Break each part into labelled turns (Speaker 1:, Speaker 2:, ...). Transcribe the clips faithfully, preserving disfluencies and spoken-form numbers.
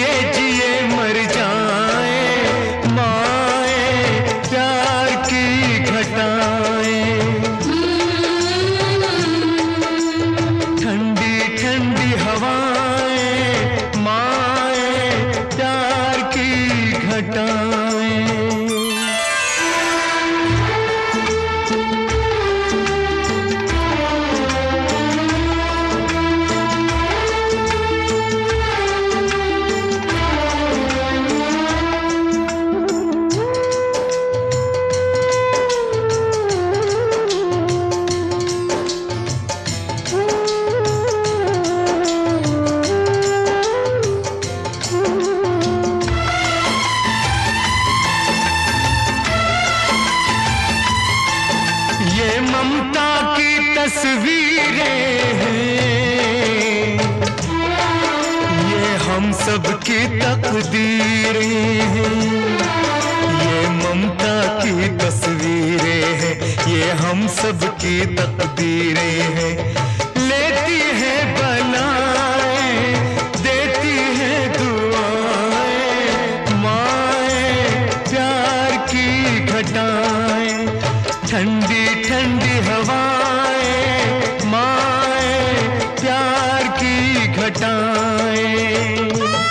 Speaker 1: लिए जिए मर जाए माए प्यार की घटाएं। ठंडी ठंडी हवाएं माए प्यार की घटाएं। ये ममता की तस्वीरें हैं, ये हम सब की तकदीरें हैं। ये ममता की तस्वीरें हैं, ये हम सब की तकदीरें हैं। लेती है बलाएं, देती है दुआएं माए प्यार की घटाएं। ठंडी ठंडी हवाएं माए प्यार की घटाएं।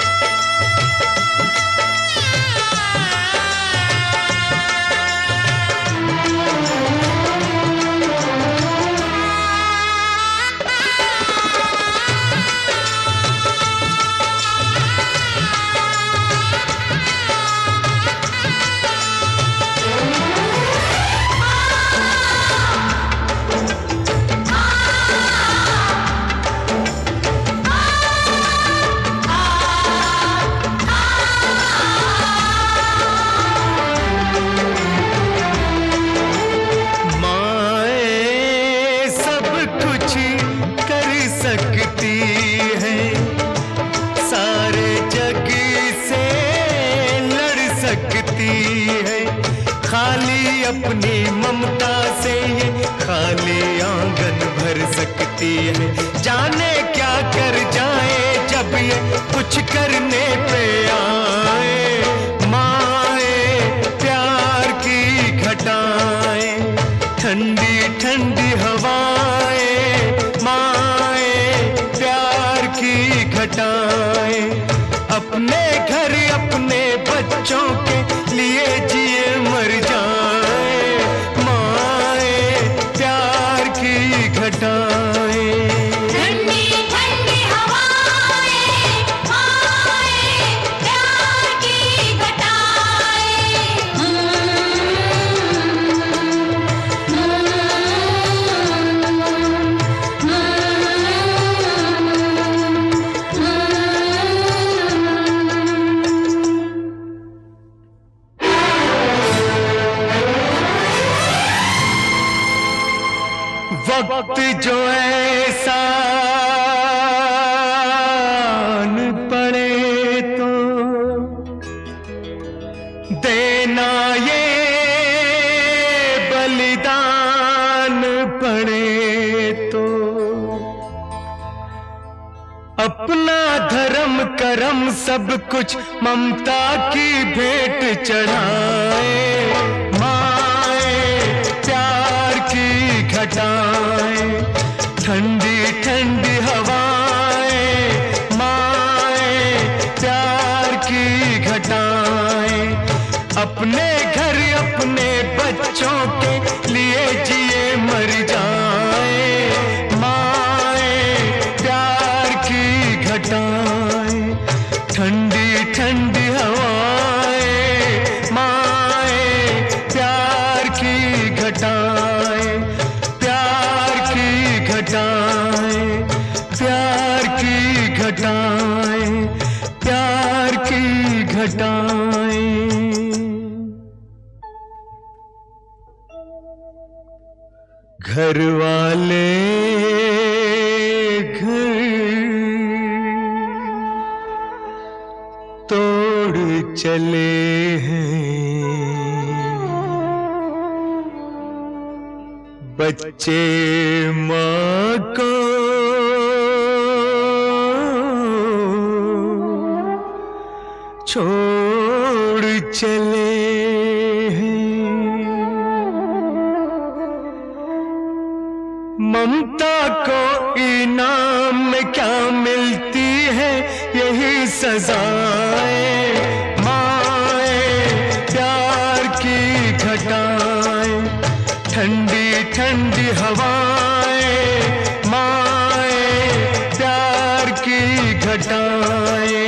Speaker 1: सकती है सारे जग से लड़ सकती है। खाली अपनी ममता से ये खाली आंगन भर सकती है। जाने क्या कर जाए जब ये कुछ करने पे आए माए प्यार की घटाएं। ठंडी ठंडी हवाएं माए प्यार की घटाएं। अपने घर अपने बच्चों के लिए जिए मर जाए माए प्यार की घटाएं।
Speaker 2: ठंडी ठंडी हवाएं माए प्यार की घटाएं।
Speaker 1: वक्त जो ऐसा न पड़े तो देना ये बलिदान पड़े तो अपना धर्म करम सब कुछ ममता की भेंट चढ़ाए माए प्यार की घटाएं। ठंडी ठंडी हवाएं माए प्यार की घटाएं। अपने घर अपने बच्चों के लिए जिए मर जाए माए प्यार की घटाएं। ठंडी ठंडी हवाएं माए प्यार की घटाएं। प्यार की घटाएं प्यार की घटाएं प्यार की घटाएं। घर वाले घर तोड़ चले हैं, बच्चे माँ को छोड़ चले हैं। ममता को इनाम में क्या मिलती है, यही सजाएं माए प्यार की घटाएं, ठंडी ठंडी हवाएं माए प्यार की घटाएं।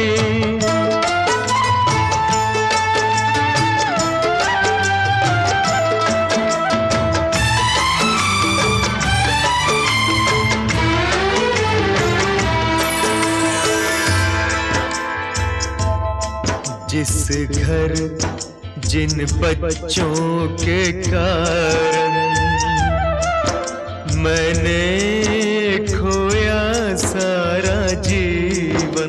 Speaker 1: जिस घर जिन बच्चों के कारण मैंने खोया सारा जीवन,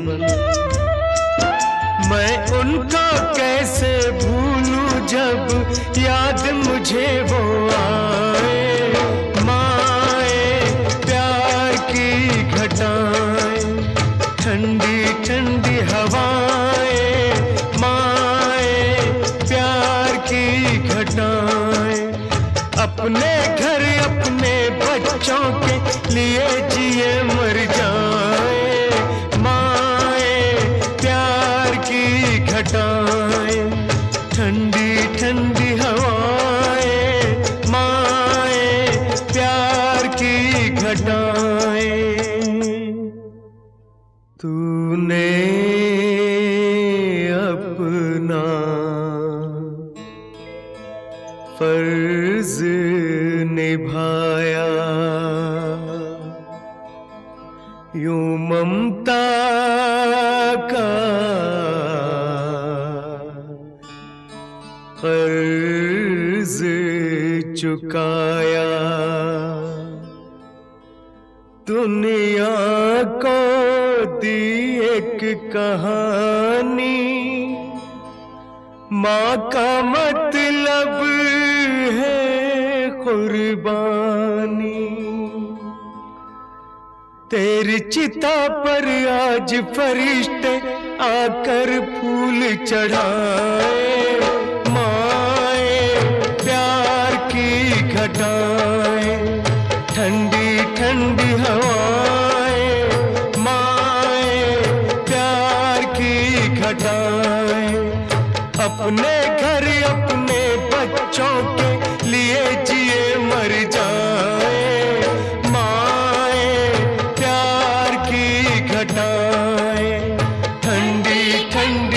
Speaker 1: मैं उनका कैसे भूलूं जब याद मुझे वो आए। माए प्यार की घटाएं, ठंडी ठंडी हवाएं माए प्यार की घटाएं। अपने घर अपने बच्चों के लिए जिए मर जाए, माए प्यार की घटाएं, ठंडी ठंडी हवाएं माए प्यार की घटाएं। तूने अपना फर्ज निभाया, यूं ममता का कर्ज चुकाया। दुनिया को दी एक कहानी, माँ का मतलब है कुर्बानी। तेरी चिता पर आज फरिश्ते आकर फूल चढ़ाए, माए प्यार की घटाएं, ठंडी ठंडी हवाएं माए प्यार की घटाएं। अपने घर अपने बच्चों के लिए जिए मर जाए, माए प्यार की घटाएं, ठंडी ठंडी